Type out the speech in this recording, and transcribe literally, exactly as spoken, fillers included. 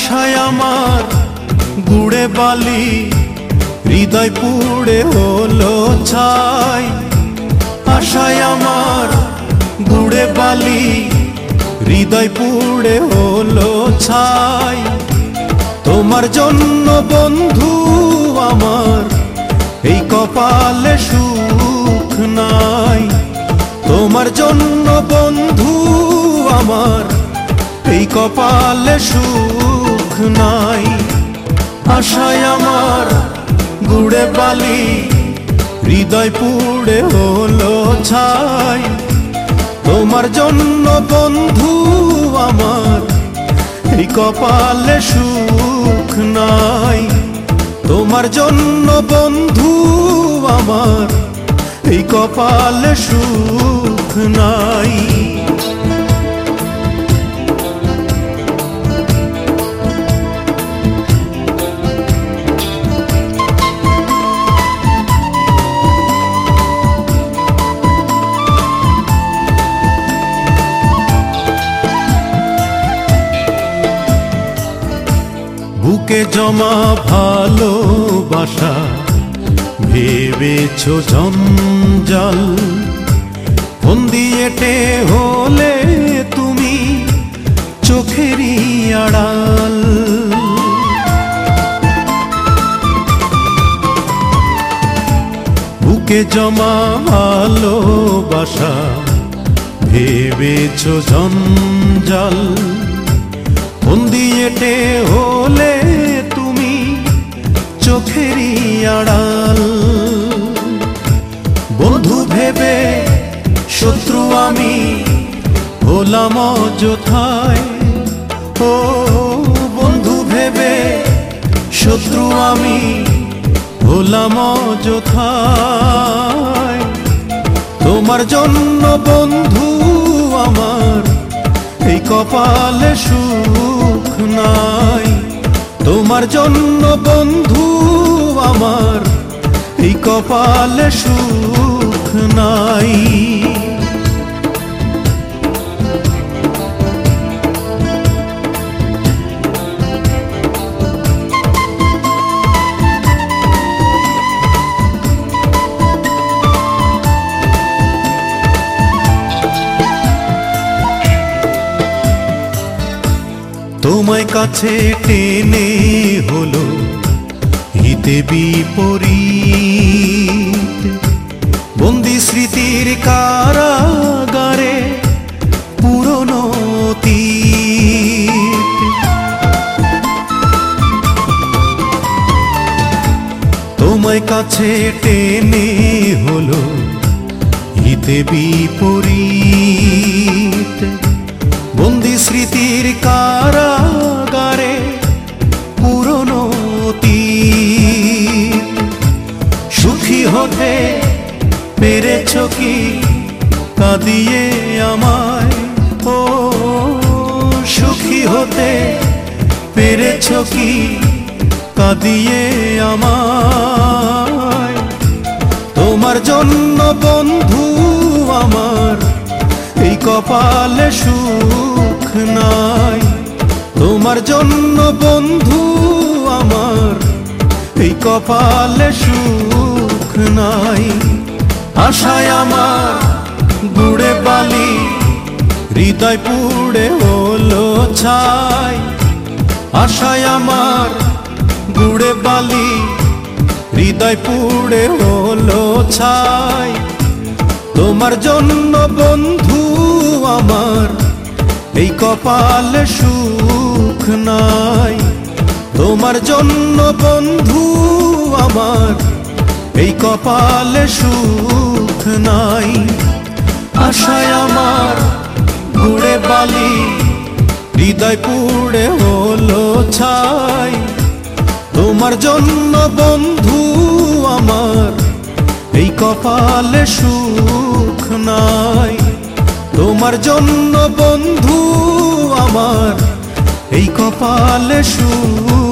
আশায় আমার গুড়ে বালি, হৃদয় পুড়ে হলো ছাই। আশায় আমার গুড়ে বালি, হৃদয় পুড়ে হলো ছাই। তোমার জন্য বন্ধু আমার এই কপালে সুখ নাই। তোমার জন্য বন্ধু আমার এই কপালে সুখ নাই। আশায় আমার গুড়ে বালি, হৃদয় পুড়ে হলো ছাই। তোমার জন্য বন্ধু আমার এই কপালে সুখ নাই। তোমার জন্য বন্ধু আমার এই কপালে সুখ নাই। বুকে জমা ভালোবাসা ভেবেছো জঞ্জাল, ফোন দিয়েটে হলে তুমি চোখেরই আড়াল। বুকে জমা ভালোবাসা ভেবেছো জঞ্জাল, ফোন দিয়েটে হলে তুমি চোখেরই আড়াল। বন্ধু ভেবে শত্রু আমি হলাম অযথায়। ও বন্ধু ভেবে শত্রু আমি হলাম অযথায়। তোমার জন্য বন্ধু আমার এই কপালে সুখ নাই। তোমার জন্য বন্ধু আমার এই কপালে সুখ নাই। তোমায় কাছে টেনে হলো হিতে বিপরীত, বন্দি স্মৃতির কারাগারে পুরনো অতীত। তোমায় কাছে টেনে হলো হিতে বিপরীত, বন্দি স্মৃতির কারাগারে পুরনো অতীত। সুখী হতে পেরেছ কি কাঁদিয়ে আমায়? ও সুখী হতে পেরেছ কি কাঁদিয়ে আমায়? তোমার জন্য বন্ধু আমার এই কপালে সুখ নাই। তোমার জন্য বন্ধু আমার এই কপালে সুখ নাই। আশায় আমার গুড়ে বালি, হৃদয় পুড়ে হলো ছাই। আশায় আমার গুড়ে বালি, হৃদয় পুড়ে হলো ছাই। তোমার জন্য বন্ধু আমার এই কপালে সুখ নাই। তোমার জন্য বন্ধু আমার এই কপালে সুখ নাই। আশায় আমার গুড়ে বালি, হৃদয় পুড়ে হলো ছাই। তোমার জন্য বন্ধু আমার এই কপালে সুখ নাই। তোমার জন্য বন্ধু আমার এই কপালে সুখ